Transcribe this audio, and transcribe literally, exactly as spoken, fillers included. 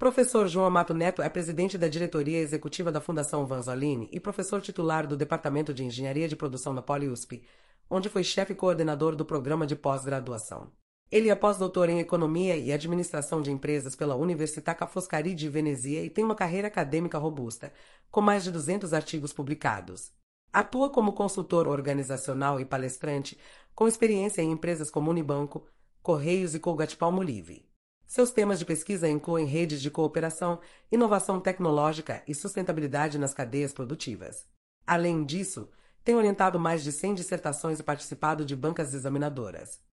Professor João Amato Neto é presidente da diretoria executiva da Fundação Vanzolini e professor titular do Departamento de Engenharia de Produção da Poli-U S P, onde foi chefe e coordenador do programa de pós-graduação. Ele é pós-doutor em Economia e Administração de Empresas pela Università Ca' Foscari de Venezia e tem uma carreira acadêmica robusta, com mais de duzentos artigos publicados. Atua como consultor organizacional e palestrante, com experiência em empresas como Unibanco, Correios e Colgate-Palmolive. Seus temas de pesquisa incluem redes de cooperação, inovação tecnológica e sustentabilidade nas cadeias produtivas. Além disso, tem orientado mais de cem dissertações e participado de bancas examinadoras.